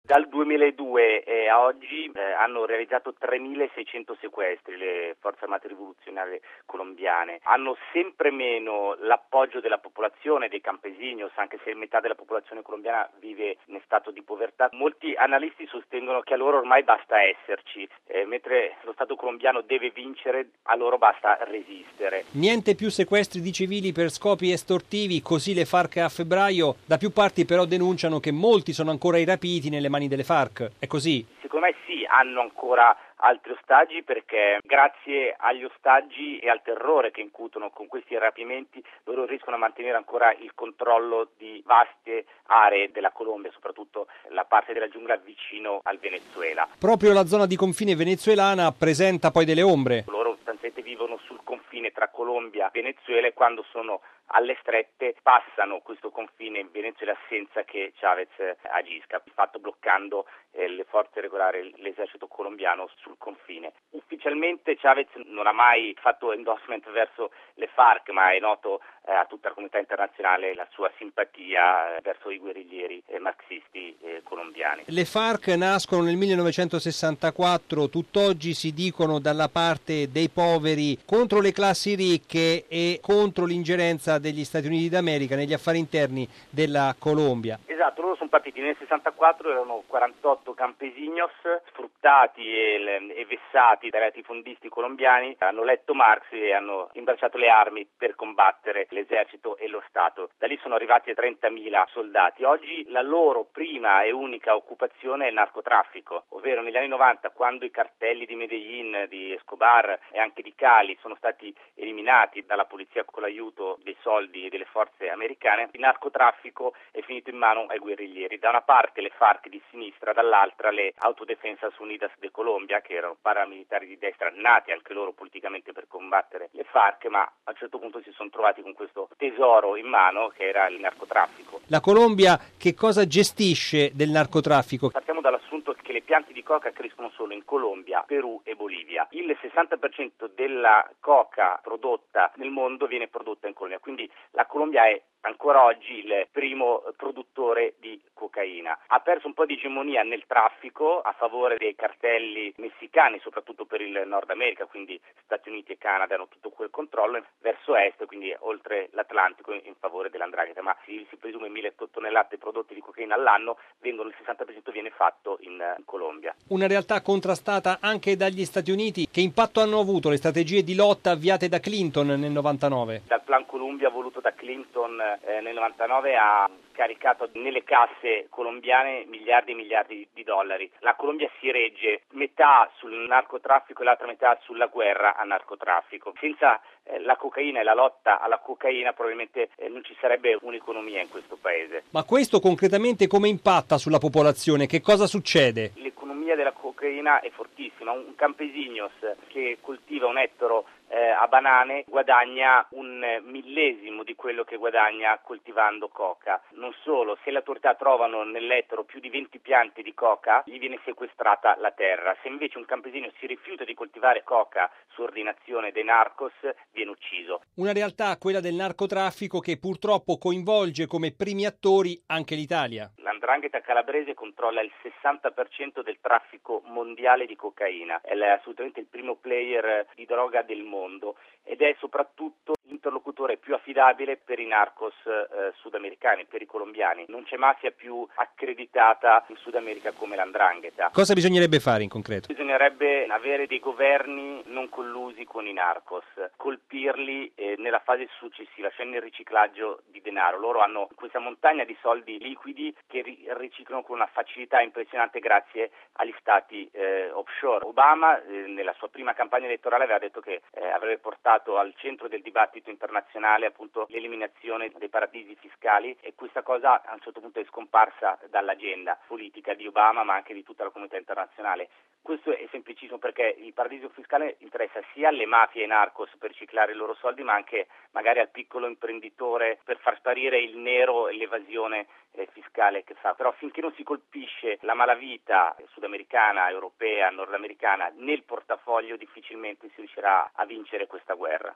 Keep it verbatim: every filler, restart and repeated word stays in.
Dal duemiladue eh, a oggi eh, hanno realizzato tremilaseicento sequestri le forze armate rivoluzionarie colombiane. Hanno sempre meno l'appoggio della popolazione, dei campesinos, anche se metà della popolazione colombiana vive in stato di povertà. Molti analisti sostengono che a loro ormai basta esserci, eh, mentre lo Stato colombiano deve vincere, a loro basta resistere. Niente più sequestri di civili per scopi estortivi, così le FARC a febbraio. Da più parti però denunciano che molti sono ancora i rapiti nelle mani delle FARC. È così? Secondo me sì, hanno ancora altri ostaggi, perché grazie agli ostaggi e al terrore che incutono con questi rapimenti loro riescono a mantenere ancora il controllo di vaste aree della Colombia, soprattutto la parte della giungla vicino al Venezuela. Proprio la zona di confine venezuelana presenta poi delle ombre. Loro sostanzialmente vivono sul confine tra Colombia e Venezuela e quando sono alle strette passano questo confine in Venezuela senza che Chavez agisca, di fatto bloccando eh, le forze regolari, l'esercito colombiano sul confine. Ufficialmente Chavez non ha mai fatto endorsement verso le FARC, ma è noto eh, a tutta la comunità internazionale la sua simpatia eh, verso i guerriglieri eh, marxisti eh, colombiani. Le FARC nascono nel millenovecentosessantaquattro, tutt'oggi si dicono dalla parte dei poveri, contro le classi ricche e contro l'ingerenza degli Stati Uniti d'America negli affari interni della Colombia. Esatto, loro sono partiti nel sessantaquattro, erano quarantotto campesinos sfruttati e, e vessati dai latifondisti colombiani, hanno letto Marx e hanno imbracciato le armi per combattere l'esercito e lo Stato. Da lì sono arrivati a trentamila soldati. Oggi la loro prima e unica occupazione è il narcotraffico, ovvero negli anni novanta, quando i cartelli di Medellin, di Escobar e anche di Cali sono stati eliminati dalla polizia con l'aiuto dei soldi e delle forze americane, il narcotraffico è finito in mano ai guerriglieri. Da una parte le FARC di sinistra, dall'altra le Autodefensas Unidas de Colombia, che erano paramilitari di destra, nati anche loro politicamente per combattere le FARC, ma a un certo punto si sono trovati con questo tesoro in mano che era il narcotraffico. La Colombia che cosa gestisce del narcotraffico? Partiamo dall'assunto che le piante di coca crescono solo in Colombia, Perù e Bolivia. Il sessanta per cento della coca prodotta nel mondo viene prodotta in Colombia, quindi la Colombia è ancora oggi il primo produttore di cocaina. Ha perso un po' di egemonia nel traffico a favore dei cartelli messicani, soprattutto per il Nord America, quindi Stati Uniti e Canada hanno tutto quel controllo, verso est, quindi oltre l'Atlantico, in favore dell'andrangheta, ma si, si presume mille tonnellate prodotte di cocaina all'anno, vengono il sessanta per cento viene fatto in, in Colombia. Una realtà contrastata anche dagli Stati Uniti. Che impatto hanno avuto le strategie di lotta avviate da Clinton nel novantanove? Dal Plan Columbia voluto da Clinton eh, nel novantanove ha caricato nelle casse colombiane miliardi e miliardi di dollari. La Colombia si regge metà sul narcotraffico e l'altra metà sulla guerra al narcotraffico. Senza eh, la cocaina e la lotta alla cocaina probabilmente eh, non ci sarebbe un'economia in questo paese. Ma questo concretamente come impatta sulla popolazione? Che cosa succede? L'economia della cocaina è fortissima. Un campesinos che coltiva un ettaro Eh, a banane guadagna un eh, millesimo di quello che guadagna coltivando coca. Non solo, se le autorità trovano nell'ettaro più di venti piante di coca, gli viene sequestrata la terra. Se invece un campesino si rifiuta di coltivare coca su ordinazione dei narcos, viene ucciso. Una realtà, quella del narcotraffico, che purtroppo coinvolge come primi attori anche l'Italia. L'andrangheta calabrese controlla il sessanta per cento del traffico mondiale di cocaina. È assolutamente il primo player di droga del mondo. Ed è soprattutto l'interlocutore più affidabile per i narcos eh, sudamericani, per i colombiani. Non c'è mafia più accreditata in Sud America come l'andrangheta. Cosa bisognerebbe fare in concreto? Bisognerebbe avere dei governi non collusi con i narcos, colpirli eh, nella fase successiva, cioè nel riciclaggio di denaro. Loro hanno questa montagna di soldi liquidi che ri- riciclano con una facilità impressionante grazie agli stati eh, offshore. Obama eh, nella sua prima campagna elettorale aveva detto che eh, avrebbe portato al centro del dibattito internazionale appunto l'eliminazione dei paradisi fiscali, e questa cosa a un certo punto è scomparsa dall'agenda politica di Obama ma anche di tutta la comunità internazionale. Questo è semplicissimo perché il paradiso fiscale interessa sia alle mafie e ai narcos per riciclare i loro soldi, ma anche magari al piccolo imprenditore per far sparire il nero e l'evasione eh, fiscale che fa. Però finché non si colpisce la malavita sudamericana, europea, nordamericana nel portafoglio, difficilmente si riuscirà a vincere questa guerra.